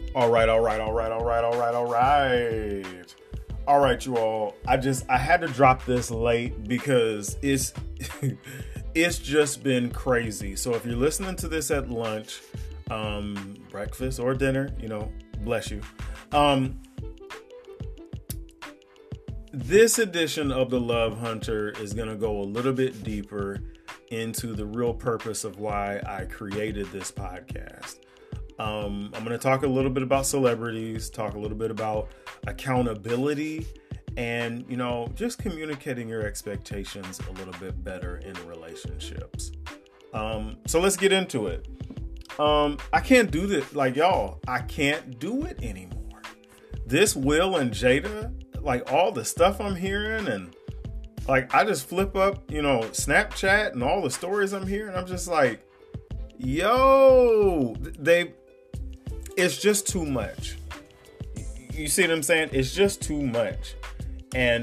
All right, all right, all right, all right, all right, all right. All right, you all. I had to drop this late because it's just been crazy. So if you're listening to this at lunch, breakfast or dinner, bless you. This edition of The Love Hunter is going to go a little bit deeper into the real purpose of why I created this podcast. I'm going to talk a little bit about celebrities, talk a little bit about accountability, and, just communicating your expectations a little bit better in relationships. So let's get into it. I can't do this. I can't do it anymore. This Will and Jada, all the stuff I'm hearing, and I just flip up, Snapchat and all the stories I'm hearing. I'm just like, yo, it's just too much. You see what I'm saying? It's just too much. And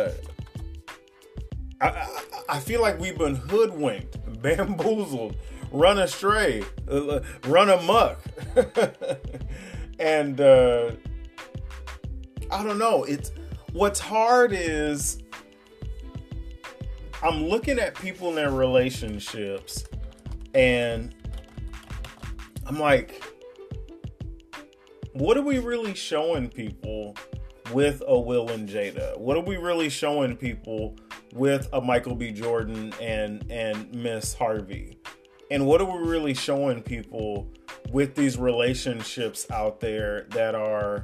I feel like we've been hoodwinked, bamboozled, run astray, run amok. And I don't know. What's hard is I'm looking at people in their relationships and I'm like, what are we really showing people with a Will and Jada? What are we really showing people with a Michael B. Jordan and Miss Harvey? And what are we really showing people with these relationships out there that are,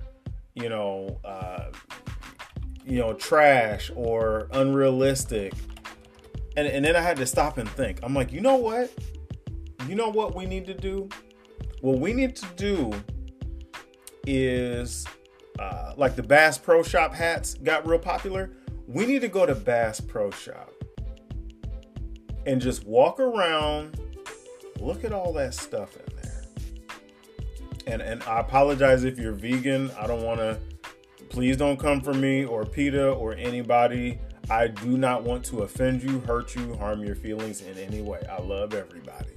trash or unrealistic? And then I had to stop and think. I'm like, you know what? You know what we need to do? What we need to do is, the Bass Pro Shop hats got real popular. We need to go to Bass Pro Shop and just walk around, look at all that stuff in there. And I apologize if you're vegan. I don't want to, please don't come for me or PETA or anybody. I do not want to offend you, hurt you, harm your feelings in any way. I love everybody.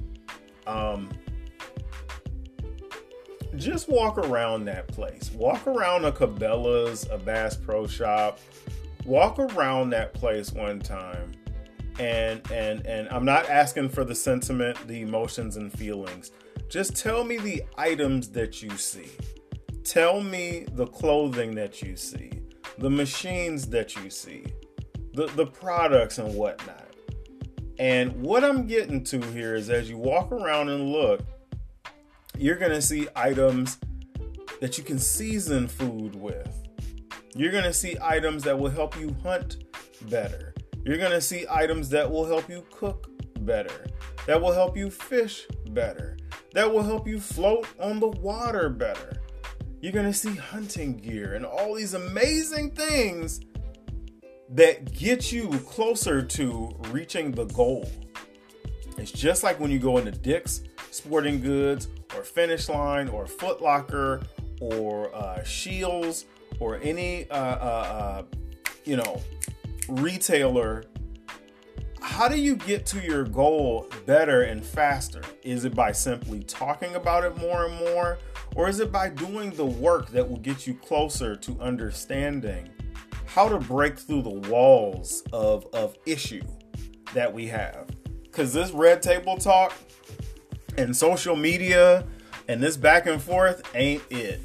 Just walk around that place. Walk around a Cabela's, a Bass Pro Shop. Walk around that place one time. And I'm not asking for the sentiment, the emotions and feelings. Just tell me the items that you see. Tell me the clothing that you see. The machines that you see. The products and whatnot. And what I'm getting to here is as you walk around and look, you're going to see items that you can season food with. You're going to see items that will help you hunt better. You're going to see items that will help you cook better. That will help you fish better. That will help you float on the water better. You're going to see hunting gear and all these amazing things that get you closer to reaching the goal. It's just like when you go into Dick's Sporting Goods or Finish Line or Foot Locker or Shields or any retailer. How do you get to your goal better and faster? Is it by simply talking about it more and more? Or is it by doing the work that will get you closer to understanding how to break through the walls of issue that we have? Because this red table talk and social media and this back and forth ain't it.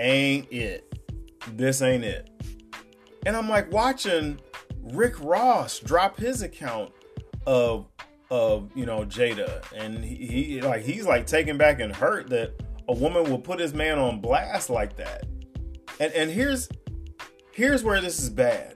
This ain't it. And I'm watching Rick Ross drop his account of Jada, and he's taken back and hurt that a woman will put his man on blast like that. And here's where this is bad.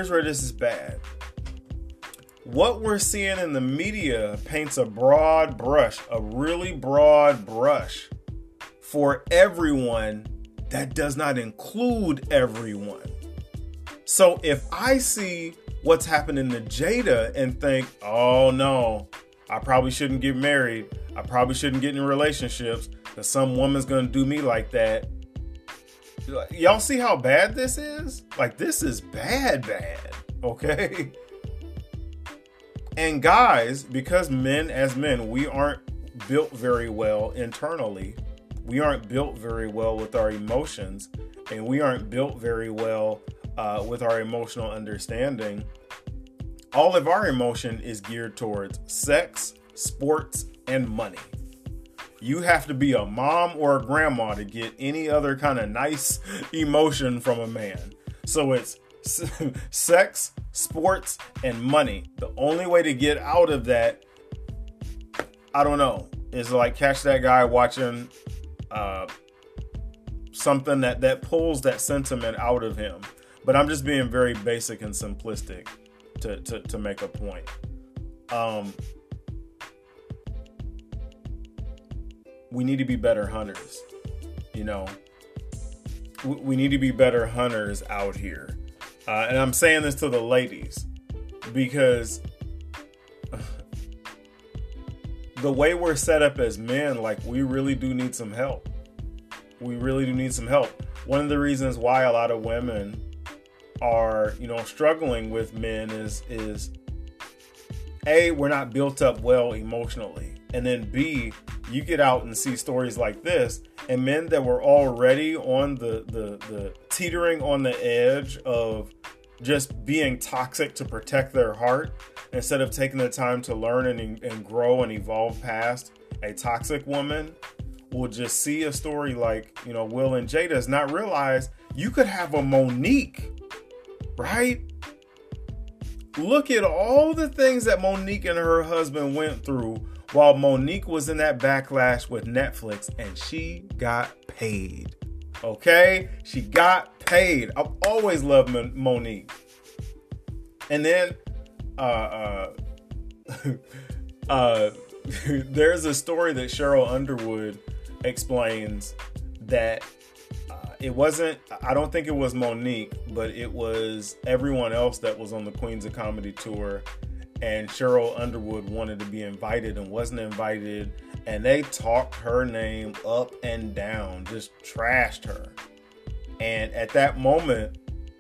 What we're seeing in the media paints a really broad brush for everyone that does not include everyone. So if I see what's happening to Jada and think, oh no, I probably shouldn't get married. I probably shouldn't get in relationships because some woman's going to do me like that. Y'all see how bad this is? This is bad, okay? And guys, because men, we aren't built very well internally. we aren't built very well with our emotions, and we aren't built very well with our emotional understanding. All of our emotion is geared towards sex, sports, and money. You have to be a mom or a grandma to get any other kind of nice emotion from a man. So it's sex, sports, and money. The only way to get out of that, I don't know, is like catch that guy watching something that pulls that sentiment out of him. But I'm just being very basic and simplistic to make a point. We need to be better hunters. You know, we need to be better hunters out here. And I'm saying this to the ladies because the way we're set up as men, like, we really do need some help. We really do need some help. One of the reasons why a lot of women are, struggling with men is A, we're not built up well emotionally. And then B, you get out and see stories like this, and men that were already on the teetering on the edge of just being toxic to protect their heart, instead of taking the time to learn and grow and evolve past a toxic woman, will just see a story like, Will and Jada's, not realize you could have a Monique, right? Look at all the things that Monique and her husband went through while Monique was in that backlash with Netflix, and she got paid. Okay? She got paid. I've always loved Monique. And then there's a story that Cheryl Underwood explains that I don't think it was Monique, but it was everyone else that was on the Queens of Comedy tour. And Cheryl Underwood wanted to be invited and wasn't invited. And they talked her name up and down, just trashed her. And at that moment,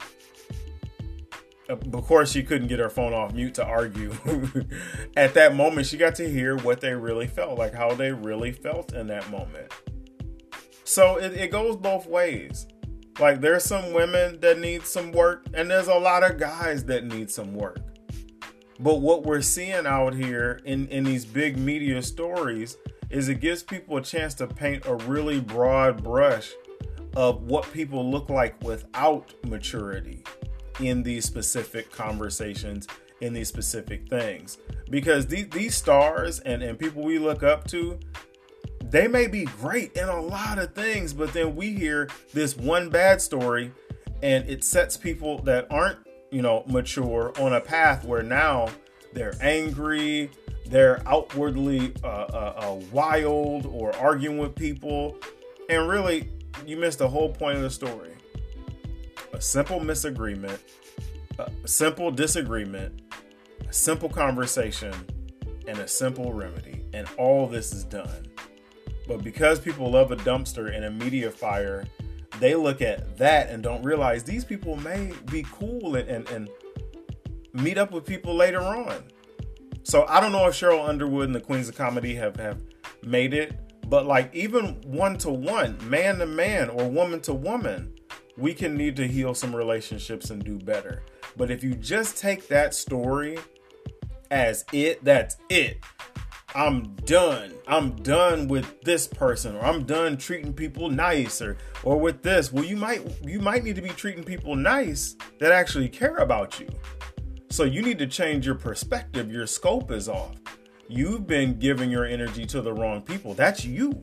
of course, she couldn't get her phone off mute to argue. At that moment, she got to hear what they really felt, like how they really felt in that moment. So it goes both ways. Like, there's some women that need some work, and there's a lot of guys that need some work. But what we're seeing out here in these big media stories is it gives people a chance to paint a really broad brush of what people look like without maturity in these specific conversations, in these specific things. Because these stars and people we look up to, they may be great in a lot of things, but then we hear this one bad story and it sets people that aren't, mature on a path where now they're angry, they're outwardly wild or arguing with people. And really, you missed the whole point of the story. A simple misagreement, a simple disagreement, a simple conversation, and a simple remedy. And all this is done. But because people love a dumpster and a media fire, they look at that and don't realize these people may be cool and meet up with people later on. So I don't know if Cheryl Underwood and the Queens of Comedy have made it, but like even one-to-one, man-to-man, or woman-to-woman, we can need to heal some relationships and do better. But if you just take that story as that's it. I'm done. I'm done with this person, or I'm done treating people nice, or with this. Well, you might need to be treating people nice that actually care about you. So you need to change your perspective. Your scope is off. You've been giving your energy to the wrong people. That's you.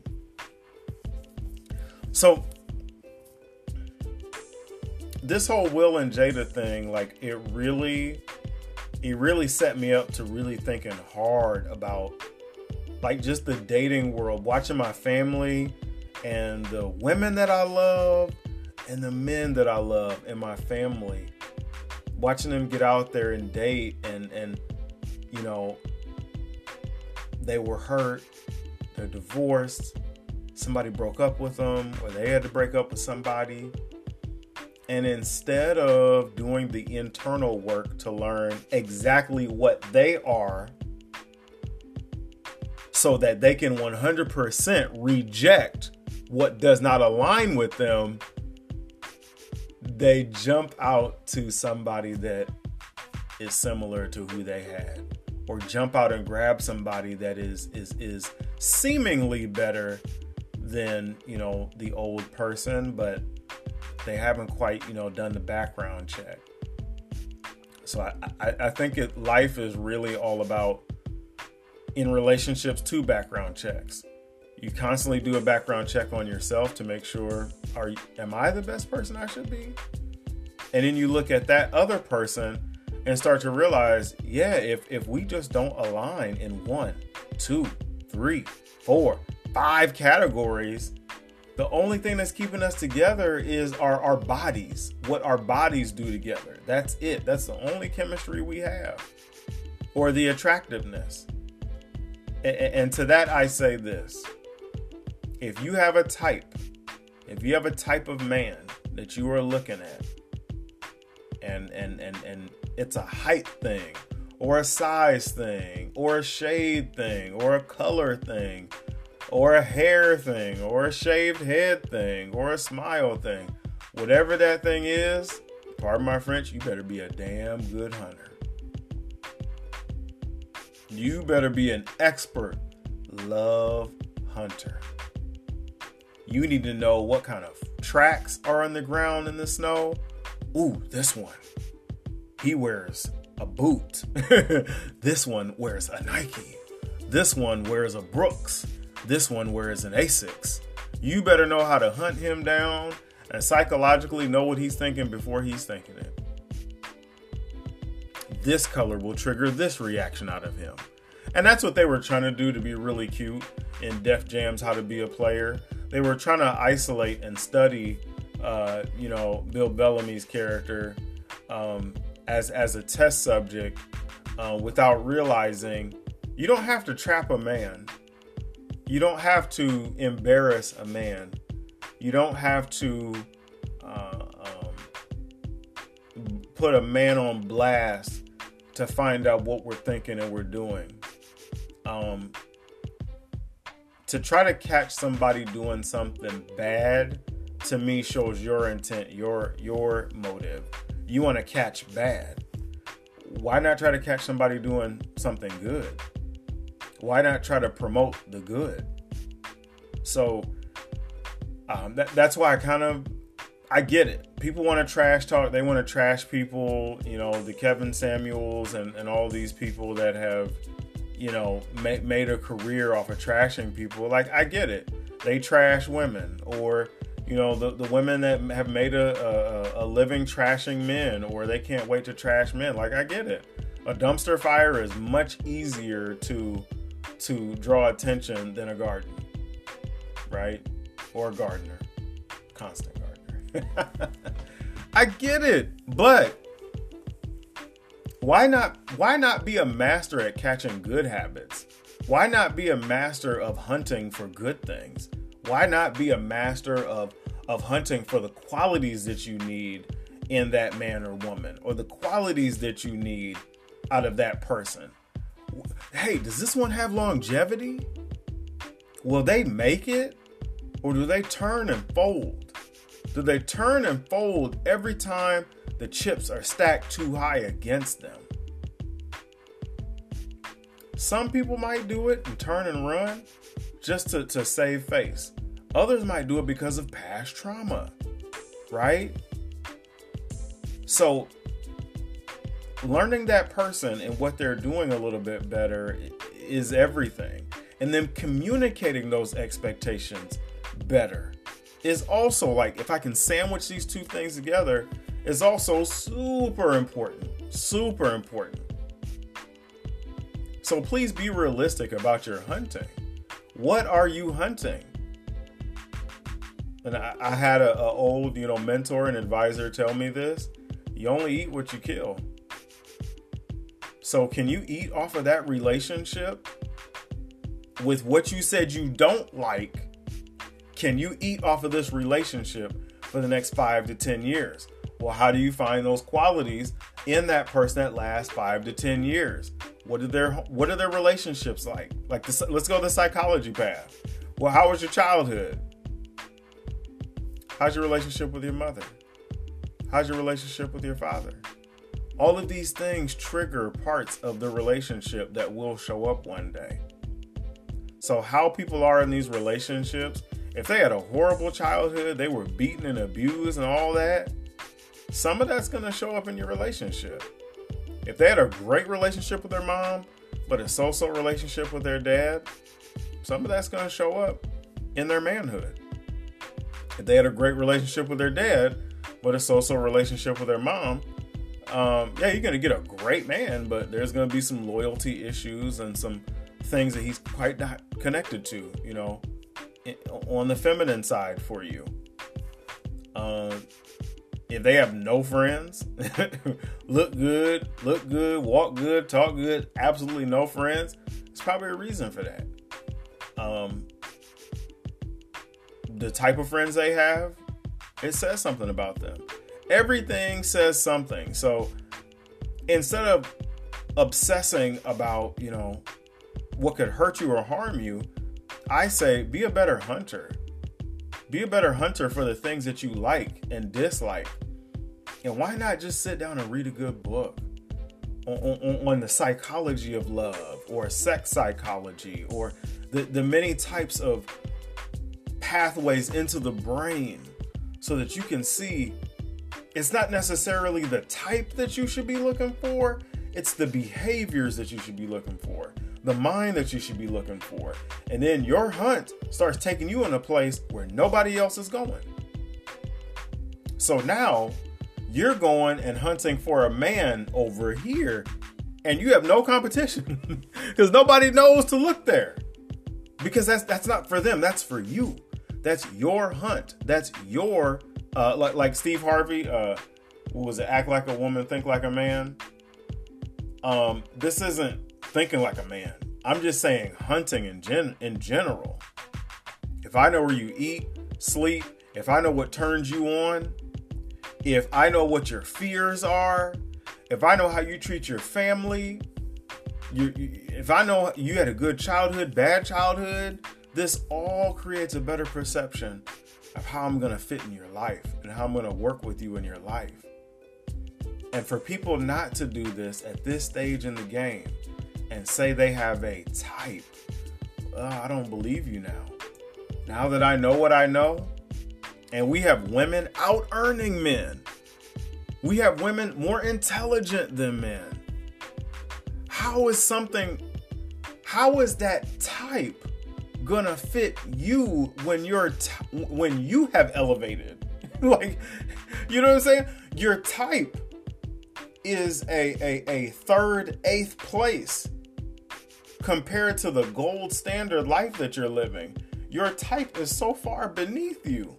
So this whole Will and Jada thing, like, it really set me up to really thinking hard about, like, just the dating world, watching my family and the women that I love and the men that I love in my family, watching them get out there and date and they were hurt, they're divorced, somebody broke up with them, or they had to break up with somebody. And instead of doing the internal work to learn exactly what they are, so that they can 100% reject what does not align with them, they jump out to somebody that is similar to who they had, or jump out and grab somebody that is seemingly better than, the old person, but they haven't quite, done the background check. So I think life is really all about, in relationships, 2 background checks. You constantly do a background check on yourself to make sure, am I the best person I should be? And then you look at that other person and start to realize, if we just don't align in 1, 2, 3, 4, 5 categories, the only thing that's keeping us together is our bodies, what our bodies do together. That's it. That's the only chemistry we have, or the attractiveness. And to that, I say this. If you have a type of man that you are looking at, and it's a height thing, or a size thing, or a shade thing, or a color thing, or a hair thing, or a shaved head thing, or a smile thing, whatever that thing is, pardon my French, you better be a damn good hunter. You better be an expert love hunter. You need to know what kind of tracks are on the ground in the snow. Ooh, this one, he wears a boot. This one wears a Nike. This one wears a Brooks. This one wears an Asics. You better know how to hunt him down and psychologically know what he's thinking before he's thinking it. This color will trigger this reaction out of him. And that's what they were trying to do to be really cute in Def Jam's How to Be a Player. They were trying to isolate and study, Bill Bellamy's character as a test subject without realizing you don't have to trap a man. You don't have to embarrass a man. You don't have to put a man on blast to find out what we're thinking and we're doing. To try to catch somebody doing something bad, to me, shows your intent, your motive. You want to catch bad. Why not try to catch somebody doing something good? Why not try to promote the good? So that's why I get it. People want to trash talk. They want to trash people, the Kevin Samuels and all these people that have, made a career off of trashing people. Like, I get it. They trash women, or, the women that have made a living trashing men, or they can't wait to trash men. Like, I get it. A dumpster fire is much easier to draw attention than a garden, right? Or a gardener, constant gardener. I get it, but why not be a master at catching good habits? Why not be a master of hunting for good things? Why not be a master of hunting for the qualities that you need in that man or woman, or the qualities that you need out of that person? Hey, does this one have longevity? Will they make it? Or do they turn and fold? Do they turn and fold every time the chips are stacked too high against them? Some people might do it and turn and run just to save face. Others might do it because of past trauma, right? So learning that person and what they're doing a little bit better is everything. And then communicating those expectations better is also, like, if I can sandwich these two things together, is also super important. Super important. So please be realistic about your hunting. What are you hunting? And I had a old, mentor and advisor tell me this: you only eat what you kill. So can you eat off of that relationship with what you said you don't like? Can you eat off of this relationship for the next 5 to 10 years? Well, how do you find those qualities in that person that lasts 5 to 10 years? What are their relationships like? Let's go the psychology path. Well, how was your childhood? How's your relationship with your mother? How's your relationship with your father? All of these things trigger parts of the relationship that will show up one day. So how people are in these relationships, if they had a horrible childhood, they were beaten and abused and all that, some of that's going to show up in your relationship. If they had a great relationship with their mom, but a so-so relationship with their dad, some of that's going to show up in their manhood. If they had a great relationship with their dad, but a so-so relationship with their mom, you're going to get a great man, but there's going to be some loyalty issues and some things that he's quite not connected to, on the feminine side for you. If they have no friends, look good, walk good, talk good, absolutely no friends, there's probably a reason for that. The type of friends they have, it says something about them. Everything says something. So instead of obsessing about, what could hurt you or harm you, I say be a better hunter. Be a better hunter for the things that you like and dislike. And why not just sit down and read a good book on the psychology of love, or sex psychology, or the many types of pathways into the brain, so that you can see it's not necessarily the type that you should be looking for. It's the behaviors that you should be looking for, the mind that you should be looking for. And then your hunt starts taking you in a place where nobody else is going. So now you're going and hunting for a man over here, and you have no competition because nobody knows to look there, because that's not for them. That's for you. That's your hunt. That's your, like Steve Harvey, what was it? Act like a woman, think like a man. This isn't thinking like a man. I'm just saying hunting in general. If I know where you eat, sleep, if I know what turns you on, if I know what your fears are, if I know how you treat your family, if I know you had a good childhood, bad childhood, this all creates a better perception of how I'm going to fit in your life and how I'm going to work with you in your life. And for people not to do this at this stage in the game and say they have a type, I don't believe you now. Now that I know what I know, and we have women out earning men. We have women more intelligent than men. How is that type gonna fit you when you have elevated? Like, you know what I'm saying? Your type is a third, eighth place compared to the gold standard life that you're living. Your type is so far beneath you.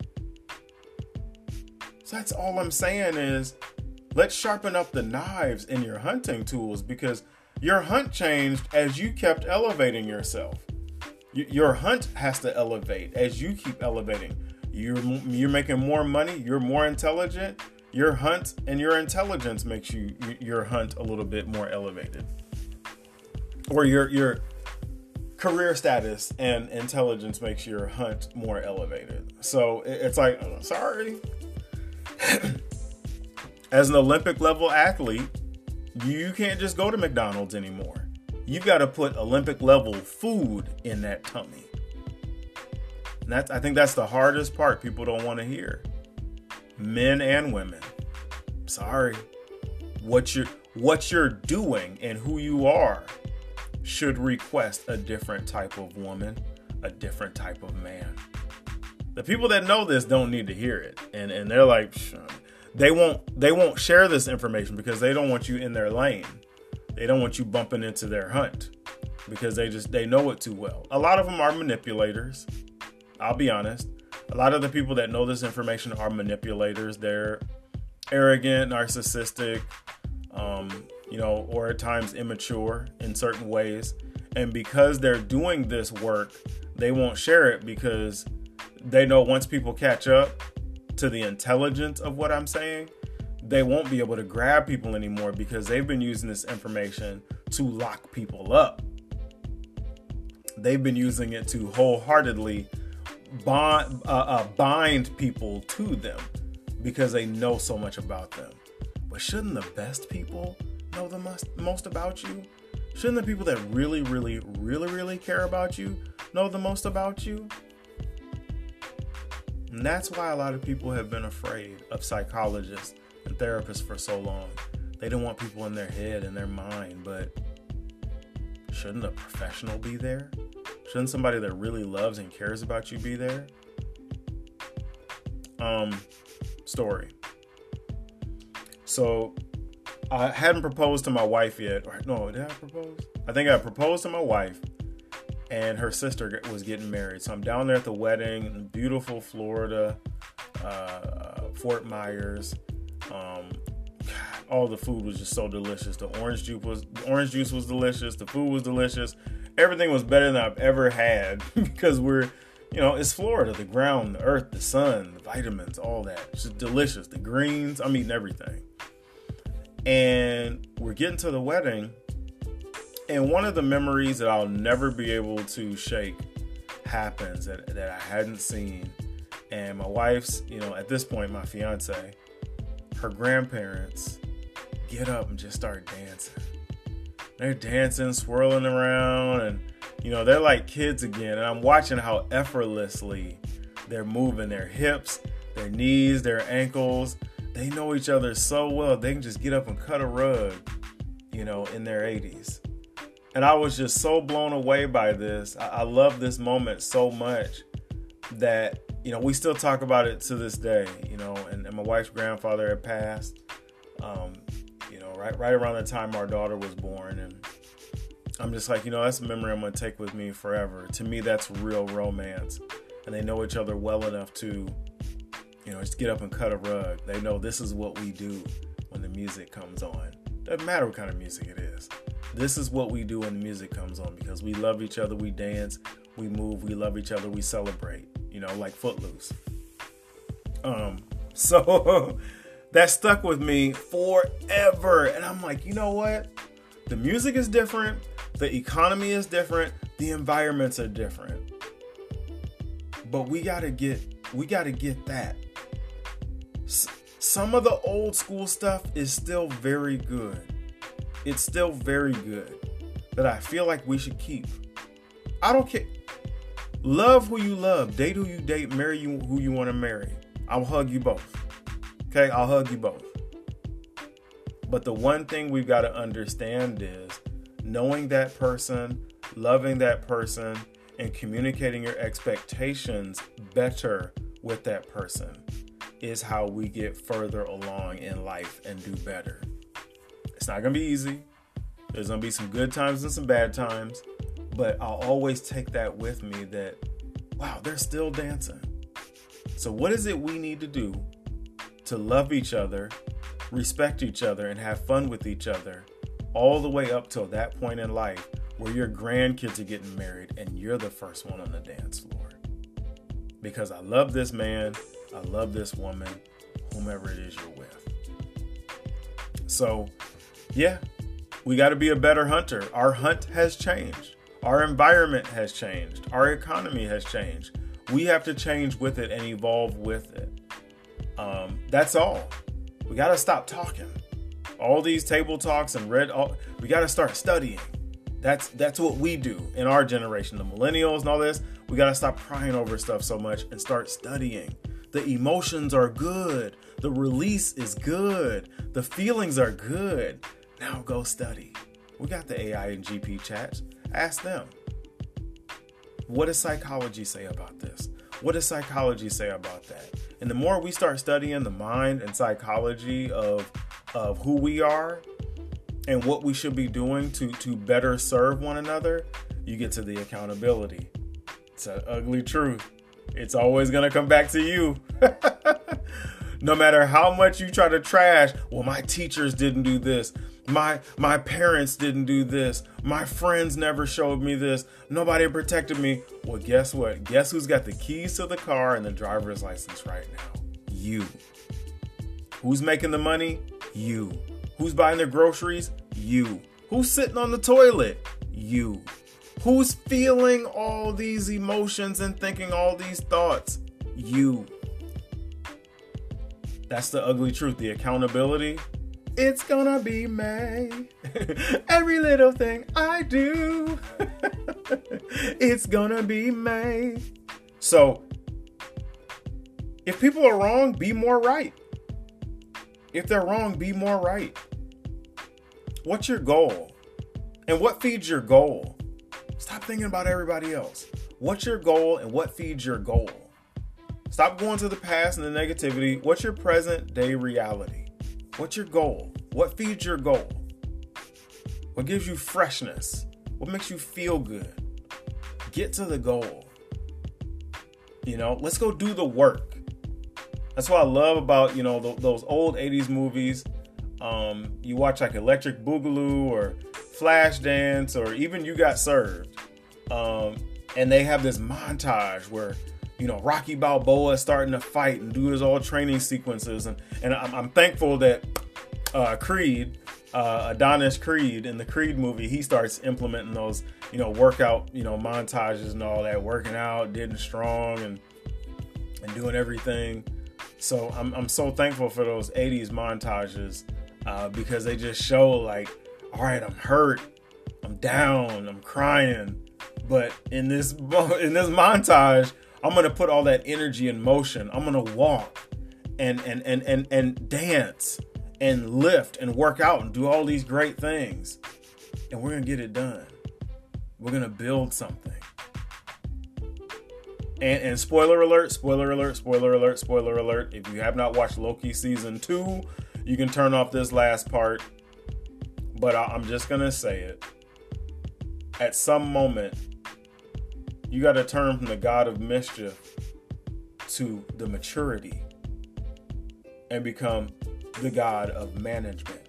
So that's all I'm saying is, let's sharpen up the knives in your hunting tools, because your hunt changed as you kept elevating yourself. Your hunt has to elevate as you keep elevating. You're making more money. You're more intelligent. Your hunt and your intelligence makes your hunt a little bit more elevated. Or your career status and intelligence makes your hunt more elevated. So it's like, sorry. As an Olympic level athlete, you can't just go to McDonald's anymore. You've got to put Olympic level food in that tummy. And I think that's the hardest part people don't want to hear. Men and women. Sorry. What you're doing and who you are should request a different type of woman, a different type of man. The people that know this don't need to hear it. And they're like, they won't share this information because they don't want you in their lane. They don't want you bumping into their hunt because they know it too well. A lot of them are manipulators. I'll be honest. A lot of the people that know this information are manipulators. They're arrogant, narcissistic, or at times immature in certain ways. And because they're doing this work, they won't share it because they know once people catch up to the intelligence of what I'm saying, they won't be able to grab people anymore because they've been using this information to lock people up. They've been using it to wholeheartedly bind people to them because they know so much about them. But shouldn't the best people know the most about you? Shouldn't the people that really, really, really, really care about you know the most about you? And that's why a lot of people have been afraid of psychologists and therapists for so long. They don't want people in their head and their mind, but shouldn't a professional be there? Shouldn't somebody that really loves and cares about you be there? Story. So I hadn't proposed to my wife yet. Or no, did I propose? I think I proposed to my wife, and her sister was getting married. So I'm down there at the wedding in beautiful Florida, Fort Myers. All the food was just so delicious. The orange juice was delicious. The food was delicious. Everything was better than I've ever had because it's Florida, the ground, the earth, the sun, the vitamins, all that. It's just delicious. The greens, I'm eating everything. And we're getting to the wedding. And one of the memories that I'll never be able to shake happens that I hadn't seen. And my wife's, at this point, my fiance, her grandparents get up and just start dancing. They're dancing, swirling around, and they're like kids again. And I'm watching how effortlessly they're moving their hips, their knees, their ankles. They know each other so well. They can just get up and cut a rug, in their 80s. And I was just so blown away by this. I love this moment so much that, we still talk about it to this day, and my wife's grandfather had passed, right around the time our daughter was born. And I'm just like, that's a memory I'm going to take with me forever. To me, that's real romance. And they know each other well enough to, just get up and cut a rug. They know this is what we do when the music comes on. Doesn't matter what kind of music it is. This is what we do when the music comes on because we love each other. We dance, we move, we love each other, we celebrate, like Footloose. So that stuck with me forever. And I'm like, you know what? The music is different. The economy is different. The environments are different. But we gotta get that. Some of the old school stuff is still very good. It's still very good that I feel like we should keep. I don't care. Love who you love. Date who you date. Marry who you want to marry. I'll hug you both. Okay? I'll hug you both. But the one thing we've got to understand is knowing that person, loving that person, and communicating your expectations better with that person is how we get further along in life and do better. It's not going to be easy. There's going to be some good times and some bad times, but I'll always take that with me that, wow, they're still dancing. So what is it we need to do to love each other, respect each other, and have fun with each other all the way up till that point in life where your grandkids are getting married and you're the first one on the dance floor? Because I love this man, I love this woman, whomever it is you're with. So, yeah, we got to be a better hunter. Our hunt has changed. Our environment has changed. Our economy has changed. We have to change with it and evolve with it. That's all. We got to stop talking. All these table talks and we got to start studying. That's what we do in our generation, the millennials and all this. We got to stop crying over stuff so much and start studying. The emotions are good. The release is good. The feelings are good. Now go study. We got the AI and GP chats. Ask them. What does psychology say about this? What does psychology say about that? And the more we start studying the mind and psychology of who we are and what we should be doing to better serve one another, you get to the accountability. It's an ugly truth. It's always going to come back to you. No matter how much you try to trash, well, my teachers didn't do this. My parents didn't do this. My friends never showed me this. Nobody protected me. Well, guess what? Guess who's got the keys to the car and the driver's license right now? You. Who's making the money? You. Who's buying the groceries? You. Who's sitting on the toilet? You. Who's feeling all these emotions and thinking all these thoughts? You. That's the ugly truth. The accountability. It's gonna be me. Every little thing I do. It's gonna be me. So, if people are wrong, be more right. If they're wrong, be more right. What's your goal? And what feeds your goal? Stop thinking about everybody else. What's your goal and what feeds your goal? Stop going to the past and the negativity. What's your present day reality? What's your goal? What feeds your goal? What gives you freshness? What makes you feel good? Get to the goal. Let's go do the work. That's what I love about, those old 80s movies. You watch like Electric Boogaloo or Flashdance or even You Got Served. And they have this montage where, Rocky Balboa is starting to fight and do his all training sequences. And I'm thankful that Creed, Adonis Creed in the Creed movie, he starts implementing those, workout, montages and all that, working out, getting strong and doing everything. So I'm so thankful for those 80s montages because they just show like, all right, I'm hurt, I'm down, I'm crying. But in this montage, I'm going to put all that energy in motion. I'm going to walk and dance and lift and work out and do all these great things. And we're going to get it done. We're going to build something. And spoiler alert, spoiler alert, spoiler alert, spoiler alert. If you have not watched Loki season 2, you can turn off this last part. But I'm just going to say it. At some moment, you got to turn from the God of mischief to the maturity and become the God of management.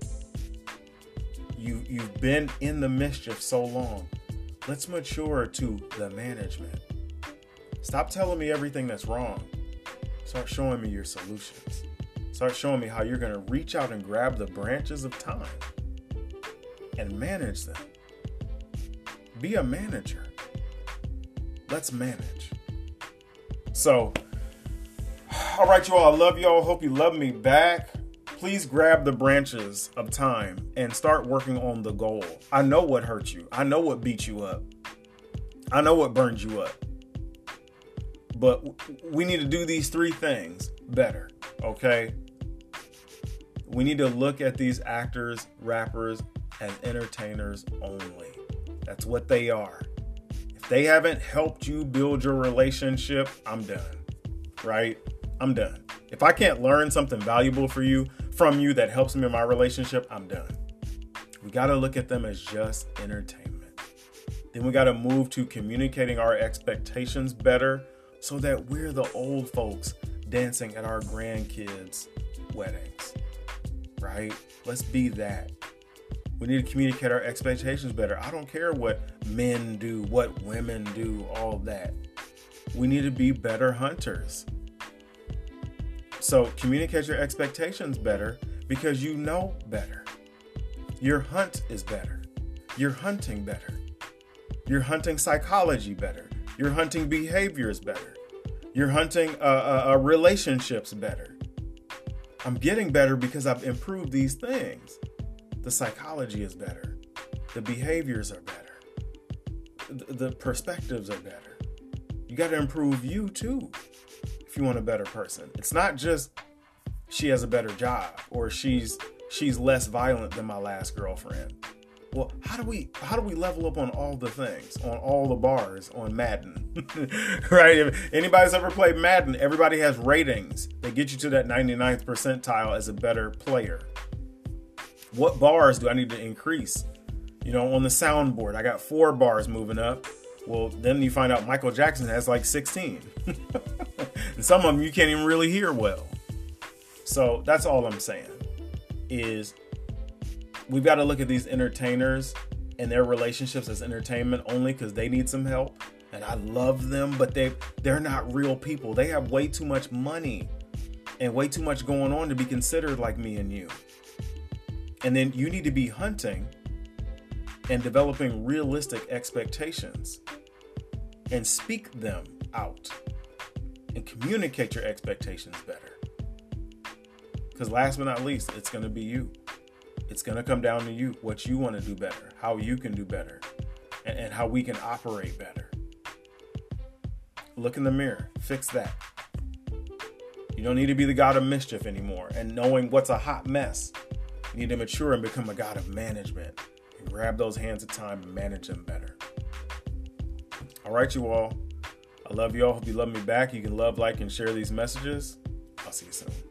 You've been in the mischief so long. Let's mature to the management. Stop telling me everything that's wrong. Start showing me your solutions. Start showing me how you're going to reach out and grab the branches of time and manage them. Be a manager. Let's manage. So, all right, you all. I love y'all. Hope you love me back. Please grab the branches of time and start working on the goal. I know what hurt you. I know what beat you up. I know what burned you up. But we need to do these 3 things better, okay? We need to look at these actors, rappers, as entertainers only. That's what they are. If they haven't helped you build your relationship, I'm done, right? I'm done. If I can't learn something valuable from you that helps me in my relationship, I'm done. We got to look at them as just entertainment. Then we got to move to communicating our expectations better so that we're the old folks dancing at our grandkids' weddings, right? Let's be that. We need to communicate our expectations better. I don't care what men do, what women do, all that. We need to be better hunters. So communicate your expectations better because you know better. Your hunt is better. You're hunting better. You're hunting psychology better. You're hunting behaviors better. You're hunting relationships better. I'm getting better because I've improved these things. The psychology is better. The behaviors are better. The perspectives are better. You got to improve you too if you want a better person. It's not just she has a better job or she's less violent than my last girlfriend. Well, how do we level up on all the things, on all the bars on Madden, right? If anybody's ever played Madden, everybody has ratings. They get you to that 99th percentile as a better player. What bars do I need to increase? On the soundboard, I got 4 bars moving up. Well, then you find out Michael Jackson has like 16. And some of them you can't even really hear well. So that's all I'm saying is we've got to look at these entertainers and their relationships as entertainment only because they need some help. And I love them, but they're not real people. They have way too much money and way too much going on to be considered like me and you. And then you need to be hunting and developing realistic expectations, and speak them out and communicate your expectations better. Because last but not least, it's going to be you. It's going to come down to you, what you want to do better, how you can do better, and how we can operate better. Look in the mirror, fix that. You don't need to be the God of mischief anymore and knowing what's a hot mess. You need to mature and become a God of management and grab those hands of time and manage them better. All right, you all. I love you all. Hope you love me back. You can love, like, and share these messages. I'll see you soon.